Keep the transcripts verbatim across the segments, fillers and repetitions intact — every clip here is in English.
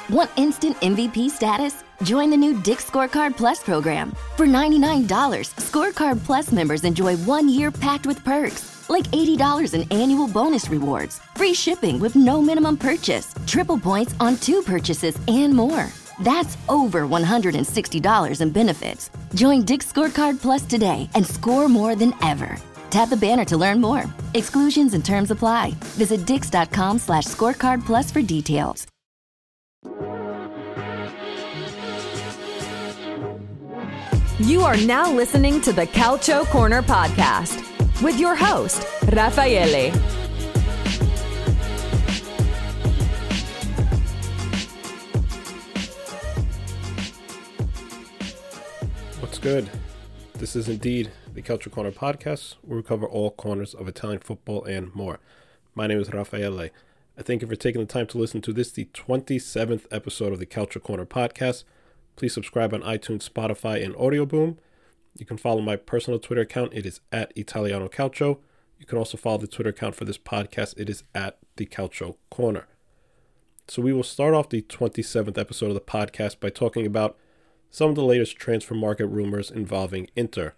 Want instant M V P status? Join the new Dick's Scorecard Plus program. For ninety-nine dollars, Scorecard Plus members enjoy one year packed with perks, like eighty dollars in annual bonus rewards, free shipping with no minimum purchase, triple points on two purchases, and more. That's over one hundred sixty dollars in benefits. Join Dick's Scorecard Plus today and score more than ever. Tap the banner to learn more. Exclusions and terms apply. Visit dix.com slash scorecard plus for details. You are now listening to the Calcio Corner podcast with your host, Raffaele. What's good? This is indeed the Calcio Corner podcast, where we cover all corners of Italian football and more. My name is Raffaele. I thank you for taking the time to listen to this, the twenty-seventh episode of the Calcio Corner podcast. Please subscribe on iTunes, Spotify, and Audio Boom. You can follow my personal Twitter account. It is at Italiano Calcio. You can also follow the Twitter account for this podcast. It is at the Calcio Corner. So we will start off the twenty-seventh episode of the podcast by talking about some of the latest transfer market rumors involving Inter.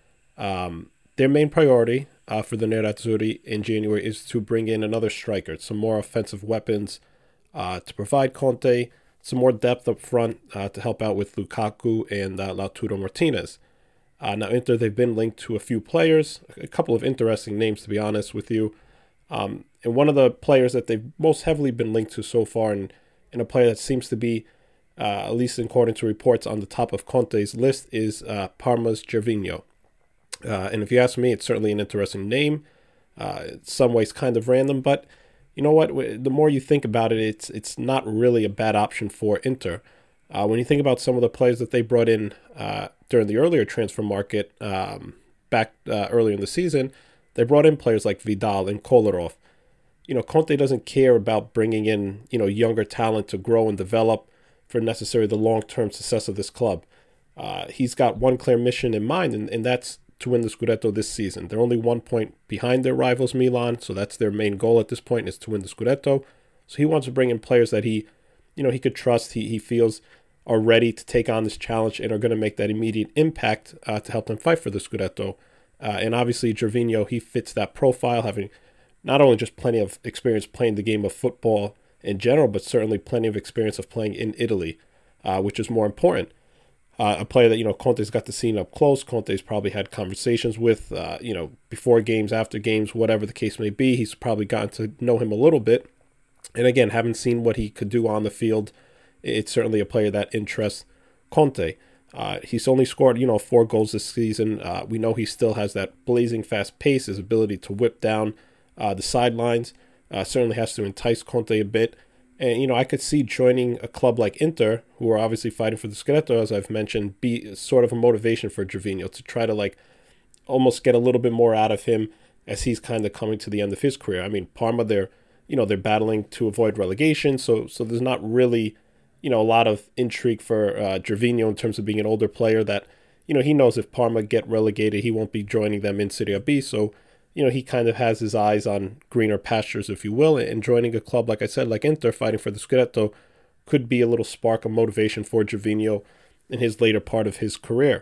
Um, their main priority uh, for the Nerazzurri in January is to bring in another striker, some more offensive weapons uh, to provide Conte some more depth up front uh, to help out with Lukaku and uh, Lautaro Martinez. Uh, now, Inter, they've been linked to a few players, a couple of interesting names, to be honest with you. Um, and one of the players that they've most heavily been linked to so far, and, and a player that seems to be, uh, at least according to reports, on the top of Conte's list, is uh, Parma's Gervinho. Uh, and if you ask me, it's certainly an interesting name. Uh, in some ways kind of random, but you know what? The more you think about it, it's it's not really a bad option for Inter. Uh, when you think about some of the players that they brought in uh, during the earlier transfer market um, back uh, earlier in the season, they brought in players like Vidal and Kolarov. You know, Conte doesn't care about bringing in, you know, younger talent to grow and develop for necessarily the long-term success of this club. Uh, he's got one clear mission in mind, and, and that's to win the Scudetto this season. They're only one point behind their rivals Milan, so that's their main goal at this point, is to win the Scudetto. So he wants to bring in players that he, you know, he could trust, he he feels are ready to take on this challenge and are going to make that immediate impact uh, to help them fight for the Scudetto. Uh, and obviously, Gervinho, he fits that profile, having not only just plenty of experience playing the game of football in general, but certainly plenty of experience of playing in Italy, uh, which is more important. Uh, a player that, you know, Conte's got to see up close. Conte's probably had conversations with, uh, you know, before games, after games, whatever the case may be. He's probably gotten to know him a little bit. And again, having seen what he could do on the field, it's certainly a player that interests Conte. Uh, he's only scored, you know, four goals this season. Uh, we know he still has that blazing fast pace, his ability to whip down uh, the sidelines. Uh, certainly has to entice Conte a bit. And, you know, I could see joining a club like Inter, who are obviously fighting for the Scudetto, as I've mentioned, be sort of a motivation for Gervinho to try to, like, almost get a little bit more out of him as he's kind of coming to the end of his career. I mean, Parma, they're, you know, they're battling to avoid relegation, so so there's not really, you know, a lot of intrigue for uh, Gervinho in terms of being an older player that, you know, he knows if Parma get relegated, he won't be joining them in Serie B, so, you know, he kind of has his eyes on greener pastures, if you will, and joining a club, like I said, like Inter, fighting for the Scudetto, could be a little spark of motivation for Gervinho in his later part of his career.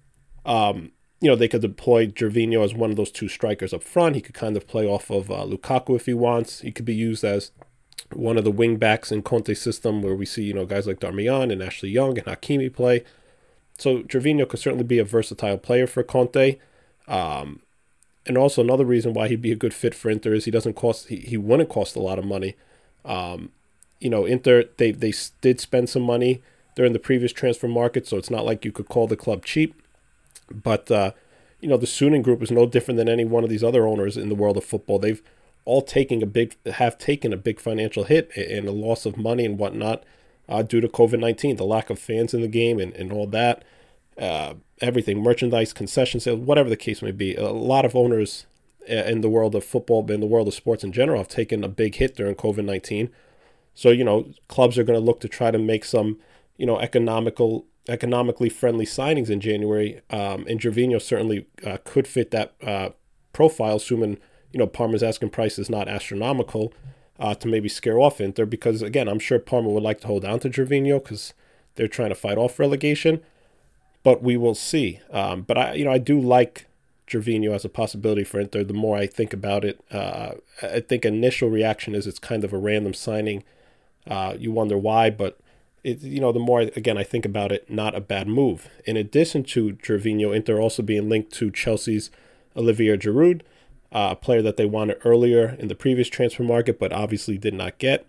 Um, you know, they could deploy Gervinho as one of those two strikers up front. He could kind of play off of uh, Lukaku if he wants. He could be used as one of the wing backs in Conte's system, where we see, you know, guys like Darmian and Ashley Young and Hakimi play. So Gervinho could certainly be a versatile player for Conte. Um, And also another reason why he'd be a good fit for Inter is he doesn't cost, he, he wouldn't cost a lot of money. Um, you know, Inter, they, they did spend some money during the previous transfer market, so it's not like you could call the club cheap. But, uh, you know, the Suning Group is no different than any one of these other owners in the world of football. They've all taken a big, have taken a big financial hit and a loss of money and whatnot uh, due to covid nineteen, the lack of fans in the game and, and all that. Uh, everything, merchandise, concession sales, whatever the case may be. A lot of owners in the world of football, in the world of sports in general, have taken a big hit during covid nineteen. So, you know, clubs are going to look to try to make some, you know, economical, economically friendly signings in January. Um, and Gervinho certainly uh, could fit that uh, profile, assuming, you know, Parma's asking price is not astronomical. uh, to maybe scare off Inter, because, again, I'm sure Parma would like to hold on to Gervinho because they're trying to fight off relegation. But we will see. Um, but, I, you know, I do like Gervinho as a possibility for Inter. The more I think about it, uh, I think initial reaction is it's kind of a random signing. Uh, you wonder why, but it, you know, the more again I think about it, not a bad move. In addition to Gervinho, Inter also being linked to Chelsea's Olivier Giroud, uh, a player that they wanted earlier in the previous transfer market, but obviously did not get.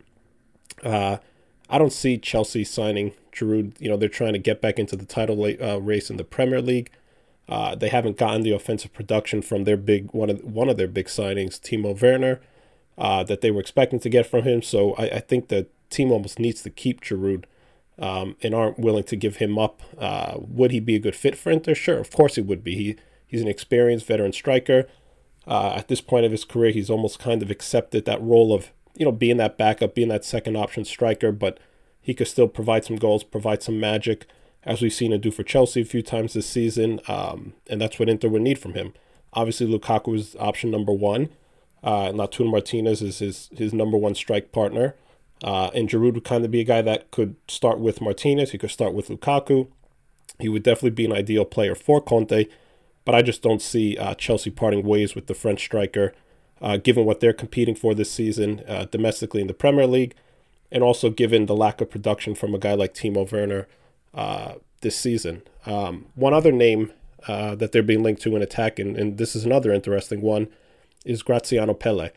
Uh, I don't see Chelsea signing Giroud. You know, they're trying to get back into the title uh, race in the Premier League. Uh, they haven't gotten the offensive production from their big one of one of their big signings, Timo Werner, uh, that they were expecting to get from him. So I, I think the team almost needs to keep Giroud um, and aren't willing to give him up. Uh, would he be a good fit for Inter? Sure, of course he would be. He he's an experienced veteran striker. Uh, at this point of his career, he's almost kind of accepted that role of, you know, being that backup, being that second option striker, but he could still provide some goals, provide some magic, as we've seen him do for Chelsea a few times this season, um, and that's what Inter would need from him. Obviously, Lukaku is option number one. Uh, Lautaro Martinez is his, his number one strike partner. Uh, and Giroud would kind of be a guy that could start with Martinez. He could start with Lukaku. He would definitely be an ideal player for Conte, but I just don't see uh, Chelsea parting ways with the French striker, uh, given what they're competing for this season uh, domestically in the Premier League, and also given the lack of production from a guy like Timo Werner uh, this season. Um, one other name uh, that they're being linked to in attack, and, and this is another interesting one, is Graziano Pelle.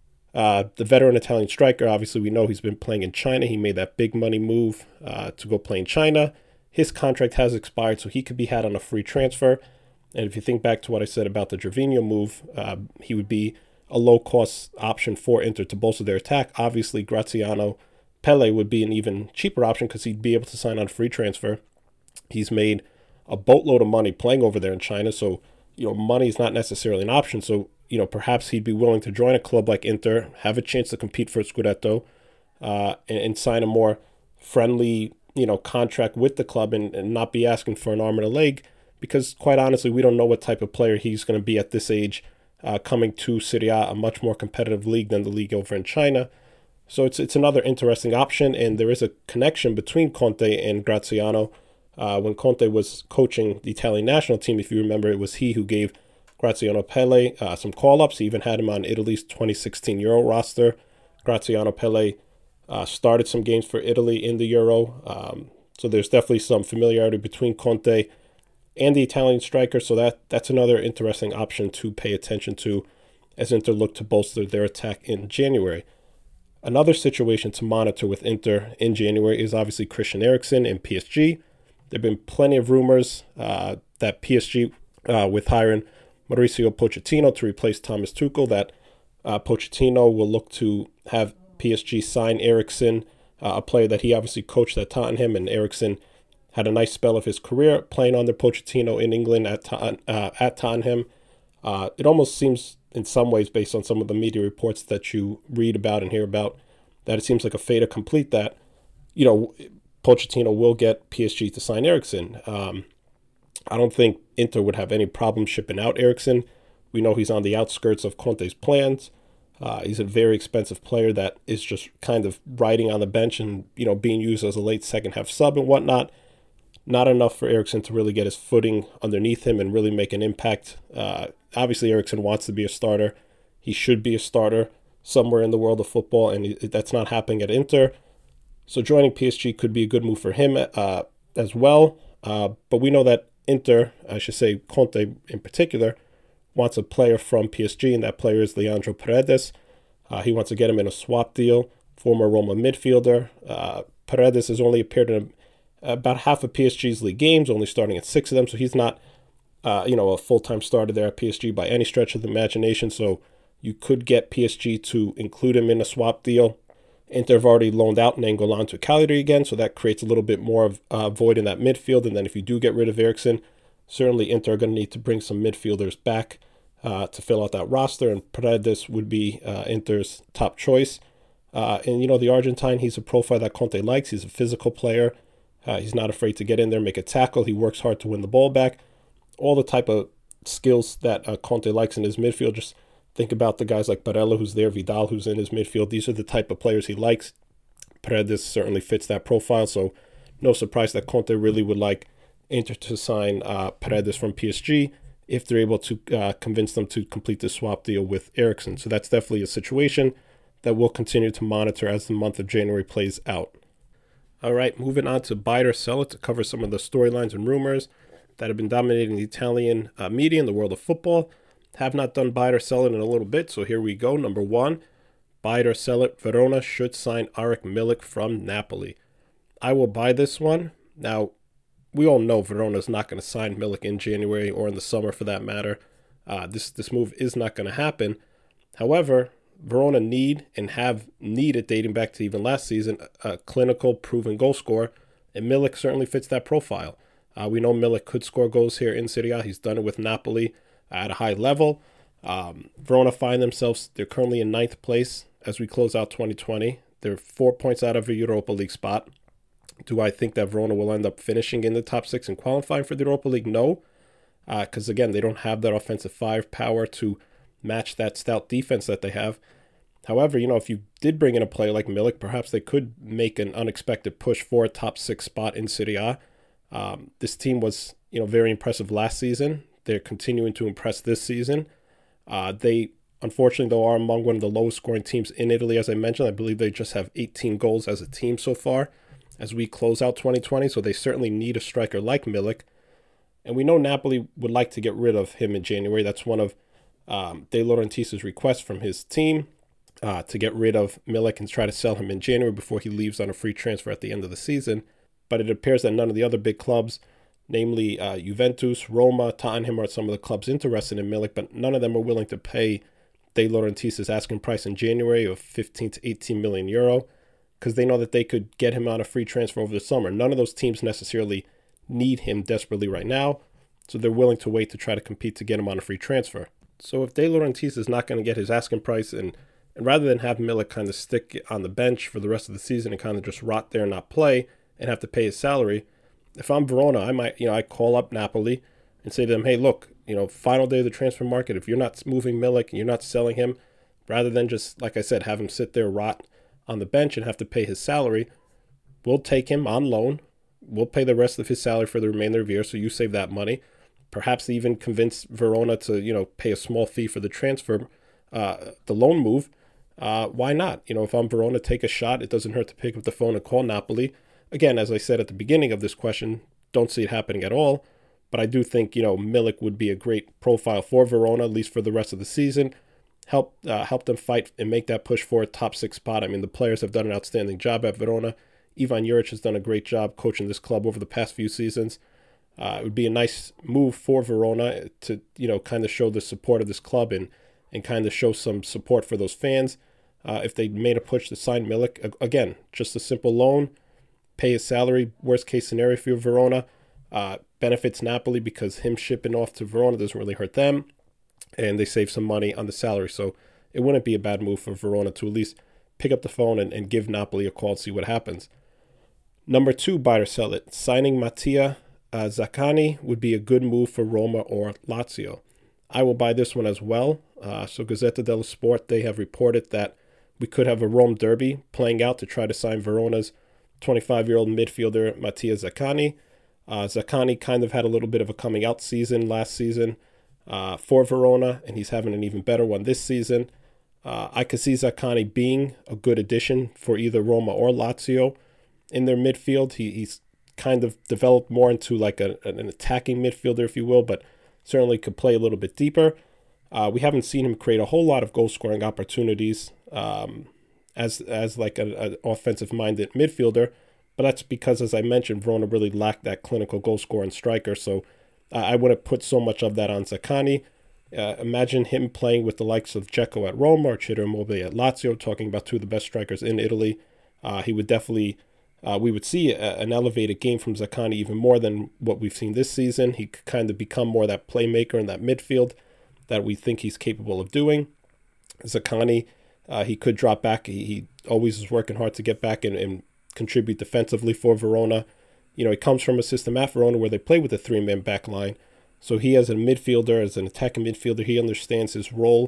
Uh, the veteran Italian striker, obviously we know he's been playing in China. He made that big money move uh, to go play in China. His contract has expired, so he could be had on a free transfer. And if you think back to what I said about the Gervinho move, uh, he would be a low-cost option for Inter to bolster their attack. Obviously, Graziano Pelle would be an even cheaper option because he'd be able to sign on a free transfer. He's made a boatload of money playing over there in China, so, you know, money is not necessarily an option. So, you know, perhaps he'd be willing to join a club like Inter, have a chance to compete for a Scudetto, uh, and, and sign a more friendly, you know, contract with the club and, and not be asking for an arm and a leg, because quite honestly, we don't know what type of player he's going to be at this age, uh, coming to Serie A, a much more competitive league than the league over in China. So it's it's another interesting option, and there is a connection between Conte and Graziano. Uh, when Conte was coaching the Italian national team, if you remember, it was he who gave Graziano Pelle uh, some call-ups. He even had him on Italy's twenty sixteen Euro roster. Graziano Pelle uh, started some games for Italy in the Euro. Um, so there's definitely some familiarity between Conte and the Italian striker. So that that's another interesting option to pay attention to as Inter look to bolster their attack in January. Another situation to monitor with Inter in January is obviously Christian Eriksen in P S G. There have been plenty of rumors uh, that P S G, uh, with hiring Mauricio Pochettino to replace Thomas Tuchel, that uh, Pochettino will look to have P S G sign Eriksen, uh, a player that he obviously coached at Tottenham, and Eriksen had a nice spell of his career playing under Pochettino in England at Tot- uh, at Tottenham. Uh, it almost seems, in some ways, based on some of the media reports that you read about and hear about, that it seems like a fait accompli that, you know, Pochettino will get P S G to sign Eriksen. Um, I don't think Inter would have any problem shipping out Eriksen. We know he's on the outskirts of Conte's plans. Uh, he's a very expensive player that is just kind of riding on the bench and, you know, being used as a late second half sub and whatnot. Not enough for Eriksen to really get his footing underneath him and really make an impact. Uh, obviously, Eriksen wants to be a starter. He should be a starter somewhere in the world of football, and that's not happening at Inter. So joining P S G could be a good move for him uh, as well. Uh, but we know that Inter, I should say Conte in particular, wants a player from P S G, and that player is Leandro Paredes. Uh, he wants to get him in a swap deal, former Roma midfielder. Uh, Paredes has only appeared in a, about half of P S G's league games, only starting at six of them, so he's not uh, you know, a full-time starter there at P S G by any stretch of the imagination, so you could get P S G to include him in a swap deal. Inter have already loaned out Nainggolan to Cagliari again, so that creates a little bit more of a uh, void in that midfield. And then if you do get rid of Eriksen, certainly Inter are going to need to bring some midfielders back uh, to fill out that roster, and Paredes would be uh, Inter's top choice. Uh, and, you know, the Argentine, he's a profile that Conte likes. He's a physical player. Uh, he's not afraid to get in there, make a tackle. He works hard to win the ball back. All the type of skills that uh, Conte likes in his midfield. Just Think about the guys like Barella, who's there, Vidal, who's in his midfield. These are the type of players he likes. Paredes certainly fits that profile, so no surprise that Conte really would like Inter to sign uh, Paredes from P S G if they're able to uh, convince them to complete the swap deal with Eriksen. So that's definitely a situation that we'll continue to monitor as the month of January plays out. All right, moving on to buy it or sell it to cover some of the storylines and rumors that have been dominating the Italian uh, media in the world of football. Have not done buy it or sell it in a little bit, so here we go. Number one, buy it or sell it. Verona should sign Arik Milik from Napoli. I will buy this one. Now, we all know Verona is not going to sign Milik in January or in the summer for that matter. Uh, this, this move is not going to happen. However, Verona need and have needed, dating back to even last season, a, a clinical, proven goal scorer, and Milik certainly fits that profile. Uh, we know Milik could score goals here in Serie A. He's done it with Napoli at a high level. Um, Verona find themselves, they're currently in ninth place as we close out twenty twenty. They're four points out of a Europa League spot. Do I think that Verona will end up finishing in the top six and qualifying for the Europa League? No, because uh, again, they don't have that offensive firepower to match that stout defense that they have. However, you know, if you did bring in a player like Milik, perhaps they could make an unexpected push for a top six spot in Serie A. Um, this team was, you know, very impressive last season. They're continuing to impress this season. Uh, they, unfortunately, though, are among one of the lowest scoring teams in Italy. As I mentioned, I believe they just have eighteen goals as a team so far as we close out twenty twenty. So they certainly need a striker like Milik. And we know Napoli would like to get rid of him in January. That's one of um, De Laurentiis' requests from his team uh, to get rid of Milik and try to sell him in January before he leaves on a free transfer at the end of the season. But it appears that none of the other big clubs, namely uh, Juventus, Roma, Tottenham, are some of the clubs interested in Milik, but none of them are willing to pay De Laurentiis' asking price in January of fifteen to eighteen million euro because they know that they could get him on a free transfer over the summer. None of those teams necessarily need him desperately right now, so they're willing to wait to try to compete to get him on a free transfer. So if De Laurentiis is not going to get his asking price, and, and rather than have Milik kind of stick on the bench for the rest of the season and kind of just rot there and not play and have to pay his salary, if I'm Verona, I might, you know, I call up Napoli and say to them, hey, look, you know, final day of the transfer market, if you're not moving Milik and you're not selling him, rather than just, like I said, have him sit there, rot on the bench and have to pay his salary, we'll take him on loan. We'll pay the rest of his salary for the remainder of the year, so you save that money. Perhaps even convince Verona to, you know, pay a small fee for the transfer, uh, the loan move. Uh, why not? You know, if I'm Verona, take a shot. It doesn't hurt to pick up the phone and call Napoli. Again, as I said at the beginning of this question, don't see it happening at all. But I do think, you know, Milik would be a great profile for Verona, at least for the rest of the season. Help uh, help them fight and make that push for a top six spot. I mean, the players have done an outstanding job at Verona. Ivan Juric has done a great job coaching this club over the past few seasons. Uh, it would be a nice move for Verona to, you know, kind of show the support of this club and, and kind of show some support for those fans. Uh, if they made a push to sign Milik, again, just a simple loan, pay his salary, worst case scenario for Verona, uh, benefits Napoli because him shipping off to Verona doesn't really hurt them, and they save some money on the salary. So it wouldn't be a bad move for Verona to at least pick up the phone and, and give Napoli a call and see what happens. Number two, buy or sell it. Signing Mattia uh, Zaccagni would be a good move for Roma or Lazio. I will buy this one as well. Uh, so Gazzetta dello Sport, they have reported that we could have a Rome derby playing out to try to sign Verona's twenty-five-year-old midfielder Mattia Zaccagni. Uh, Zaccagni kind of had a little bit of a coming out season last season uh, for Verona, and he's having an even better one this season. Uh, I could see Zaccagni being a good addition for either Roma or Lazio in their midfield. He, he's kind of developed more into like a, an attacking midfielder, if you will, but certainly could play a little bit deeper. Uh, we haven't seen him create a whole lot of goal-scoring opportunities um, as as like an offensive-minded midfielder, but that's because, as I mentioned, Verona really lacked that clinical goal-scoring striker, so uh, I wouldn't put so much of that on Zaccagni. Uh, imagine him playing with the likes of Dzeko at Roma or Ciro Immobile at Lazio, talking about two of the best strikers in Italy. Uh, he would definitely, uh, we would see a, an elevated game from Zaccagni even more than what we've seen this season. He could kind of become more that playmaker in that midfield that we think he's capable of doing. Zaccagni, uh, he could drop back. He, he always is working hard to get back and, and contribute defensively for Verona. You know, he comes from a system at Verona where they play with a three-man back line. So he, as a midfielder, as an attacking midfielder, he understands his role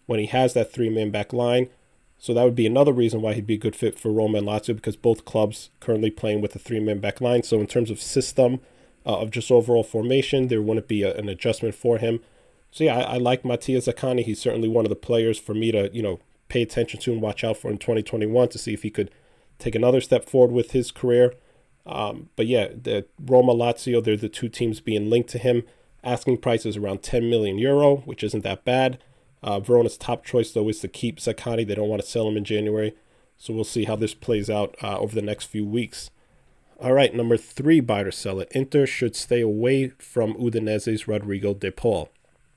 when he has that three-man back line. So that would be another reason why he'd be a good fit for Roma and Lazio, because both clubs currently playing with a three-man back line. So in terms of system, uh, of just overall formation, there wouldn't be a, an adjustment for him. So yeah, I, I like Mattia Zaccagni. He's certainly one of the players for me to, you know, pay attention to and watch out for in twenty twenty-one to see if he could take another step forward with his career. Um, but yeah, the Roma, Lazio, they're the two teams being linked to him. Asking price is around ten million euro, which isn't that bad. Uh, Verona's top choice, though, is to keep Zaccagni. They don't want to sell him in January. So we'll see how this plays out uh, over the next few weeks. All right, number three, buy or sell it. Inter should stay away from Udinese's Rodrigo De Paul.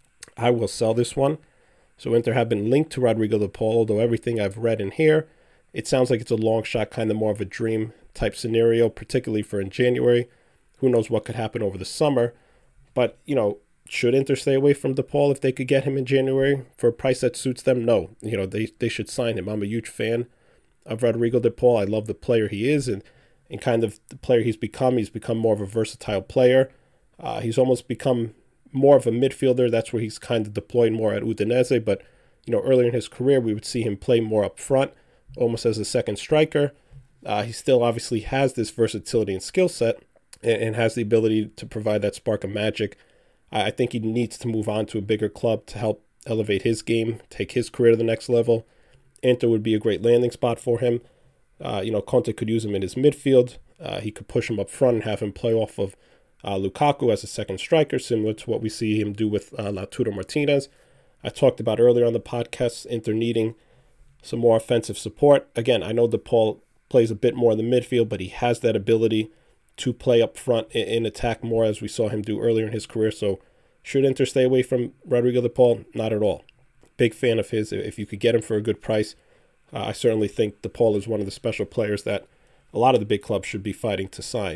I will sell this one. So Inter have been linked to Rodrigo De Paul, although everything I've read in here, it sounds like it's a long shot, kind of more of a dream type scenario, particularly for in January. Who knows what could happen over the summer. But, you know, should Inter stay away from De Paul if they could get him in January for a price that suits them? No. You know, they, they should sign him. I'm a huge fan of Rodrigo De Paul. I love the player he is and, and kind of the player he's become. He's become more of a versatile player. Uh, he's almost become more of a midfielder. That's where he's kind of deployed more at Udinese. But, you know, earlier in his career, we would see him play more up front, almost as a second striker. Uh, he still obviously has this versatility and skill set and, and has the ability to provide that spark of magic. I think he needs to move on to a bigger club to help elevate his game, take his career to the next level. Inter would be a great landing spot for him. Uh, you know, Conte could use him in his midfield. Uh, he could push him up front and have him play off of uh, Lukaku as a second striker, similar to what we see him do with uh, Lautaro Martinez. I talked about earlier on the podcast, Inter needing some more offensive support. Again, I know De Paul plays a bit more in the midfield, but he has that ability to play up front in attack more, as we saw him do earlier in his career. So should Inter stay away from Rodrigo De Paul? Not at all. Big fan of his. If you could get him for a good price, uh, I certainly think De Paul is one of the special players that a lot of the big clubs should be fighting to sign.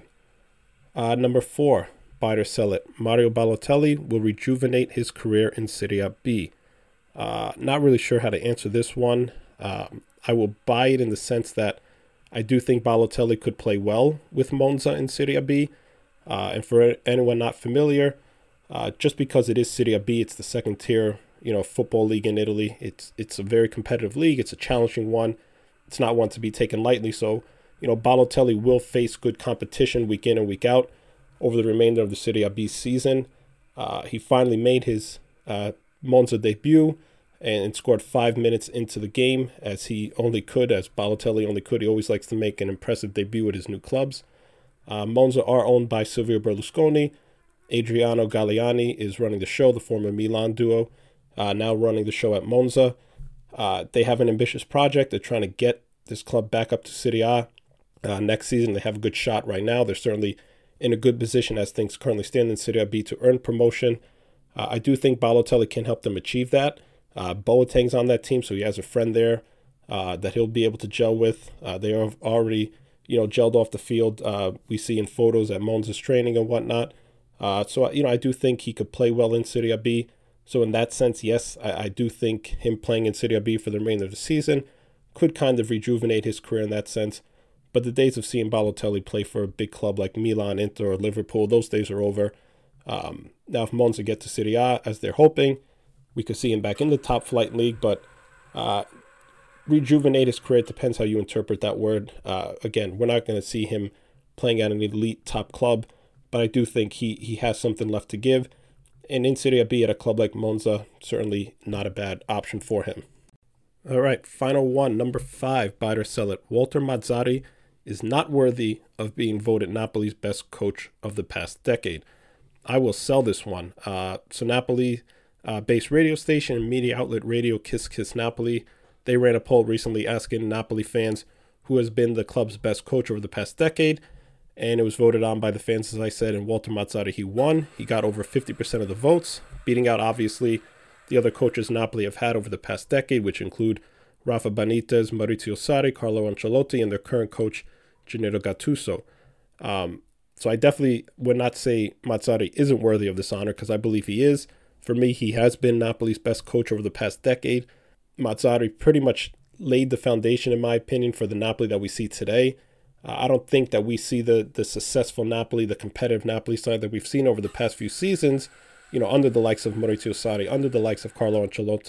Uh, number four, buy or sell it. Mario Balotelli will rejuvenate his career in Serie B. Uh, not really sure how to answer this one. Uh, I will buy it in the sense that I do think Balotelli could play well with Monza in Serie B. Uh, and for anyone not familiar, uh, just because it is Serie B, it's the second tier, you know, football league in Italy. It's it's a very competitive league. It's a challenging one. It's not one to be taken lightly. So, you know, Balotelli will face good competition week in and week out over the remainder of the Serie B season. Uh, he finally made his uh, Monza debut and scored five minutes into the game, as he only could, as Balotelli only could. He always likes to make an impressive debut at his new clubs. Uh, Monza are owned by Silvio Berlusconi. Adriano Galliani is running the show, the former Milan duo, uh, now running the show at Monza. Uh, they have an ambitious project. They're trying to get this club back up to Serie A uh, next season. They have a good shot right now. They're certainly in a good position as things currently stand in Serie B to earn promotion. Uh, I do think Balotelli can help them achieve that. Uh, Boateng's on that team, so he has a friend there uh, that he'll be able to gel with. Uh, they are already, you know, gelled off the field. Uh, we see in photos at Monza's training and whatnot. Uh, so, you know, I do think he could play well in Serie B. So in that sense, yes, I, I do think him playing in Serie B for the remainder of the season could kind of rejuvenate his career in that sense. But the days of seeing Balotelli play for a big club like Milan, Inter, or Liverpool, those days are over. Um, now, if Monza get to Serie A, as they're hoping, we could see him back in the top flight league, but uh, rejuvenate his career, it depends how you interpret that word. Uh, again, we're not going to see him playing at an elite top club, but I do think he, he has something left to give. And in Serie B at a club like Monza, certainly not a bad option for him. All right, final one, number five, buy or sell it. Walter Mazzarri is not worthy of being voted Napoli's best coach of the past decade. I will sell this one. Uh, so Napoli... Uh, based radio station and media outlet Radio Kiss Kiss Napoli, they ran a poll recently asking Napoli fans who has been the club's best coach over the past decade, and it was voted on by the fans, as I said, and Walter Mazzarri, he won. He got over fifty percent of the votes, beating out, obviously, the other coaches Napoli have had over the past decade, which include Rafa Benitez, Maurizio Sarri, Carlo Ancelotti, and their current coach, Gennaro Gattuso. Um, so I definitely would not say Mazzarri isn't worthy of this honor, because I believe he is. For me, he has been Napoli's best coach over the past decade. Mazzarri pretty much laid the foundation, in my opinion, for the Napoli that we see today. Uh, I don't think that we see the the successful Napoli, the competitive Napoli side that we've seen over the past few seasons, you know, under the likes of Maurizio Sarri, under the likes of Carlo Ancelotti,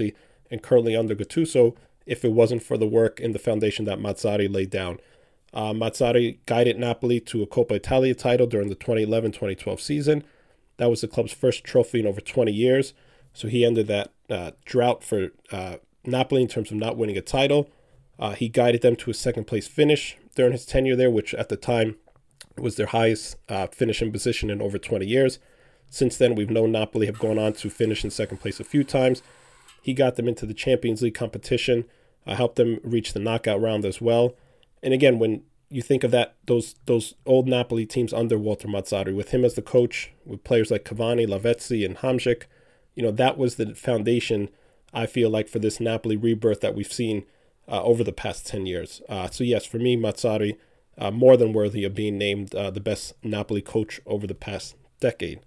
and currently under Gattuso if it wasn't for the work and the foundation that Mazzarri laid down. Uh, Mazzarri guided Napoli to a Coppa Italia title during the twenty eleven twenty twelve season. That was the club's first trophy in over twenty years. So he ended that uh, drought for uh, Napoli in terms of not winning a title. Uh, he guided them to a second place finish during his tenure there, which at the time was their highest uh, finishing position in over twenty years. Since then, we've known Napoli have gone on to finish in second place a few times. He got them into the Champions League competition, uh, helped them reach the knockout round as well. And again, when you think of that, those those old Napoli teams under Walter Mazzarri, with him as the coach, with players like Cavani, Lavezzi, and Hamsik, you know, that was the foundation, I feel like, for this Napoli rebirth that we've seen uh, over the past ten years. Uh, so yes, for me, Mazzarri, uh, more than worthy of being named uh, the best Napoli coach over the past decade.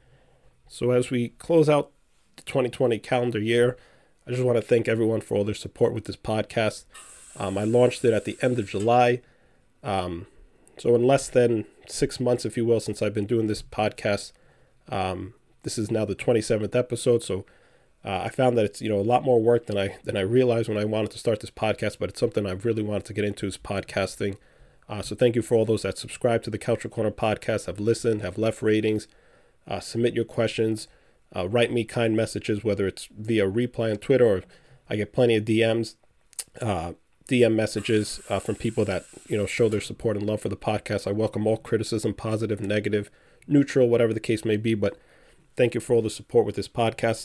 So as we close out the twenty twenty calendar year, I just want to thank everyone for all their support with this podcast. Um, I launched it at the end of July. Um, so in less than six months, if you will, since I've been doing this podcast, um, this is now the twenty-seventh episode. So uh, I found that it's, you know, a lot more work than I than I realized when I wanted to start this podcast, but it's something I've really wanted to get into, is podcasting. Uh, so thank you for all those that subscribe to the Calcio Corner podcast, have listened, have left ratings, uh, submit your questions, uh, write me kind messages, whether it's via reply on Twitter or I get plenty of D Ms, uh, D M messages uh, from people that, you know, show their support and love for the podcast. I welcome all criticism, positive, negative, neutral, whatever the case may be. But thank you for all the support with this podcast.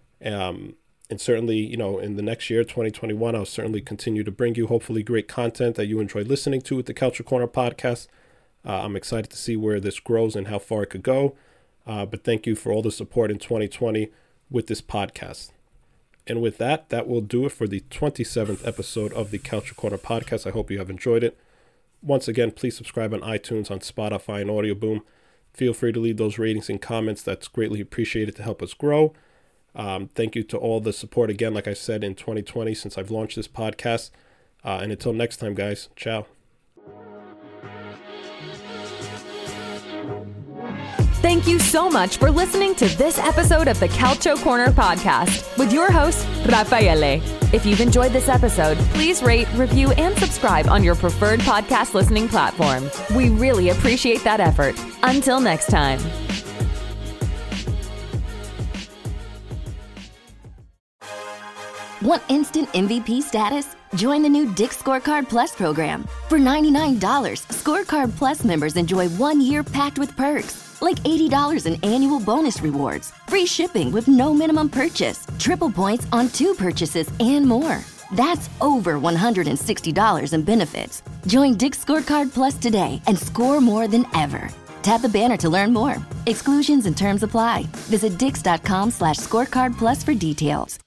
Um, and certainly, you know, in the next year, twenty twenty-one, I'll certainly continue to bring you hopefully great content that you enjoy listening to with the Calcio Corner podcast. Uh, I'm excited to see where this grows and how far it could go. Uh, but thank you for all the support in twenty twenty with this podcast. And with that, that will do it for the twenty-seventh episode of the Calcio Corner podcast. I hope you have enjoyed it. Once again, please subscribe on iTunes, on Spotify, and Audio Boom. Feel free to leave those ratings and comments. That's greatly appreciated to help us grow. Um, thank you to all the support again, like I said, in twenty twenty since I've launched this podcast. Uh, and until next time, guys, ciao. Thank you so much for listening to this episode of the Calcio Corner podcast with your host, Raffaele. If you've enjoyed this episode, please rate, review, and subscribe on your preferred podcast listening platform. We really appreciate that effort. Until next time. Want instant M V P status? Join the new Dick's Scorecard Plus program. For ninety-nine dollars, Scorecard Plus members enjoy one year packed with perks, like eighty dollars in annual bonus rewards, free shipping with no minimum purchase, triple points on two purchases, and more. That's over one hundred sixty dollars in benefits. Join Dick's Scorecard Plus today and score more than ever. Tap the banner to learn more. Exclusions and terms apply. Visit dix.com slash scorecard plus for details.